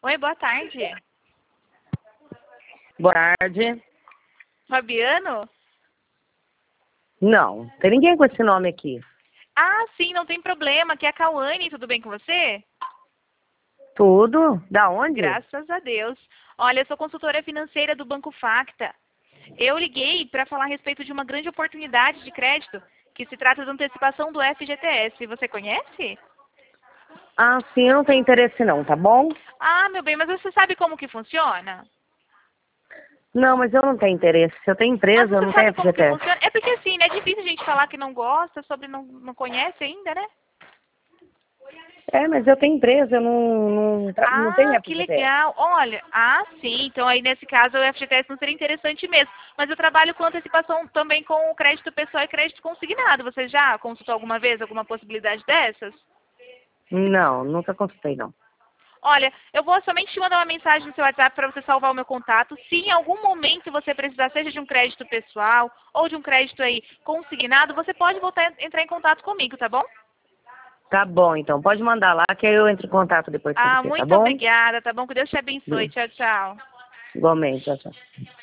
Oi, boa tarde. Boa tarde. Fabiano? Não, tem ninguém com esse nome aqui. Ah, sim, não tem problema. Aqui é a Cauane, tudo bem com você? Tudo? Da onde? Graças a Deus. Olha, eu sou consultora financeira do Banco Facta. Eu liguei para falar a respeito de uma grande oportunidade de crédito, que se trata da antecipação do FGTS. Você conhece? Ah, sim, eu não tenho interesse não, tá bom? Ah, meu bem, mas você sabe como que funciona? Não, mas eu não tenho interesse. Se eu tenho Mas empresa, eu você não tenho sabe como que FGTS. funciona? É porque assim, né? É difícil a gente falar que não gosta, sobre não conhece ainda, né? É, mas eu tenho empresa, eu não tenho Ah, que FGTS. legal. Olha, sim, então aí nesse caso o FGTS não seria interessante mesmo. Mas eu trabalho com antecipação também com o crédito pessoal e crédito consignado. Você já consultou alguma vez alguma possibilidade dessas? Não, nunca consultei não. Olha, eu vou somente te mandar uma mensagem no seu WhatsApp para você salvar o meu contato. Se em algum momento você precisar, seja de um crédito pessoal ou de um crédito aí consignado, você pode voltar a entrar em contato comigo, tá bom? Tá bom, então. Pode mandar lá que aí eu entro em contato depois com Ah, você, tá muito bom? obrigada, tá bom? Que Deus te abençoe. Tchau, tchau. Igualmente, tchau, tchau.